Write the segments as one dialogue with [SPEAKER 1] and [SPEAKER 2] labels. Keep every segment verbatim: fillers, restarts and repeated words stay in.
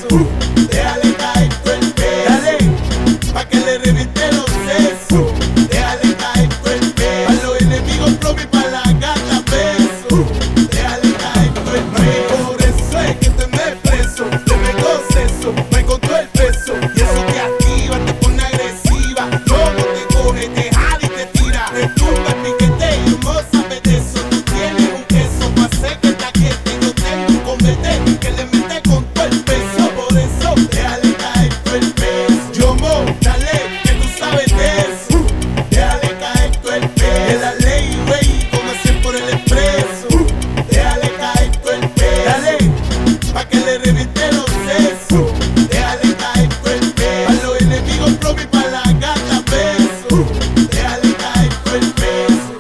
[SPEAKER 1] Uh, déjale caer todo el peso. Dale, pa' que le reviente los sesos. Déjale caer todo el peso. Pa' los enemigos propios y pa' la gata beso. Uh, déjale caer todo el peso. Por eso es que te me preso. Te me goceso, me encontró el peso. Y eso te activa, te pone agresiva. Luego te coge, te jala y te tira. Te tumba el piquete y no sabes de eso. Tú tienes un queso pa' hacer que te aquiete. Yo tengo un convete que le mete con todo el peso. Por eso déjale caer todo el peso. Yo mo, dale, que tú sabes de eso. Uh, déjale caer todo el peso. De la ley, güey, como cien por el expreso. Uh, déjale caer todo el peso. Dale, pa' que le reviente los sesos. Uh, déjale caer todo el peso. Pa' los enemigos propios y pa' la gata beso. Uh, déjale caer todo el peso.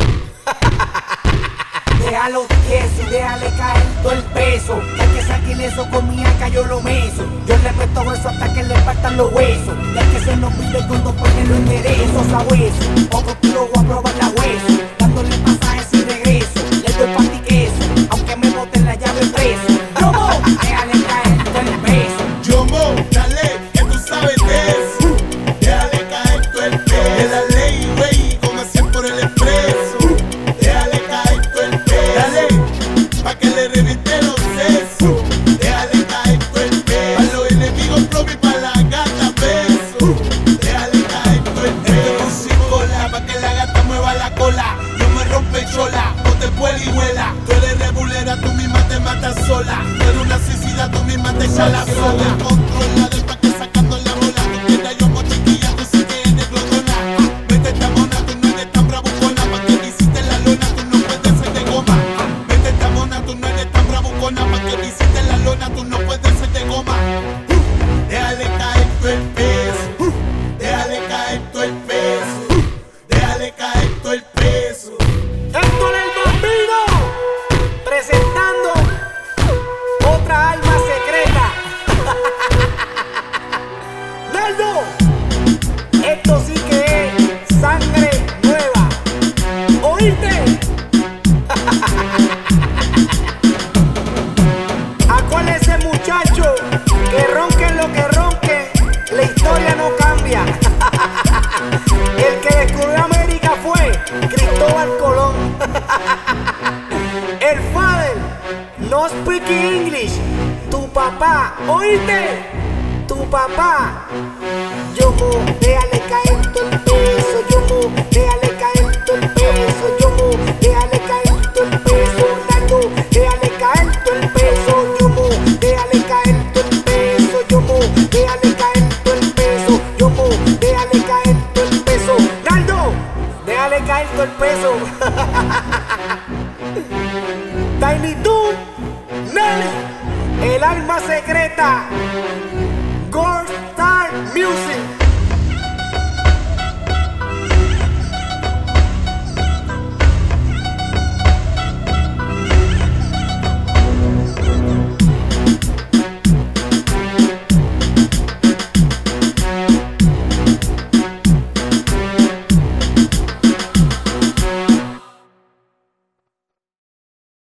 [SPEAKER 2] Déjalo tieso, déjale caer todo el peso. Ya que saquen eso con mi acá yo lo meso. Yo le meto hueso hasta que le faltan los huesos. Ya que se nos pide con dos porque lo enderezo a hueso. Otro tiro voy a probar la hueso. Dándole pasajes y regreso. Le doy pa' ti queso, aunque me boten la llave preso. ¡Robo! Déjale caer todo el peso.
[SPEAKER 1] Yo mo, dale, que tú sabes de eso. Uh, déjale caer todo el peso. De la ley, güey, como cien por el expreso. Uh, déjale caer todo el peso. Dale, pa' que le reviente los sesos. Uh, déjale caer todo el peso. Pa' los enemigos propios y pa' la gata beso. Uh, déjale caer todo el peso. Este músico la pa' que la gata mueva la cola. No me rompe chola, no te puede y vuela. Tú eres rebulera, tú misma te matas sola. Tú eres una suicida, tú misma te echas la soga. Controla del pa' que sacando la bola. Tú quieras yo mo chiquilla, tú sí que eres glotona. Vete esta mona, tú no eres tan bravucona. Pa' que visite la lona, tú no puedes ser de goma. Vete esta mona, tú no eres tan bravucona. Pa' que visite la lona, tú no puedes ser de goma. Uh, déjale caer todo el peso. Uh, déjale caer todo el peso. Uh, déjale caer todo el peso.
[SPEAKER 2] Héctor el Bambino presentando otra alma secreta. Naldo, esto sí que es sangre nueva. ¿Oíste? ¿A cuál es ese muchacho que ronque lo que ronque? La historia no cambia. El que descubrió América fue Cristóbal Colón. El father no speak English. Tu papá, ¿oíste? Tu papá. Yo mo, déjale caer todo el peso. Yo mo, déjale caer todo el peso. Yo mo, déjale caer todo el peso. Nando, déjale caer todo el peso. Yo mo, déjale caer todo el peso. Yo mo, déjale caer todo el peso. Yo mo, déjale caer todo el peso. Nando, déjale caer todo el peso. Tiny Toon, Nelly, el alma secreta.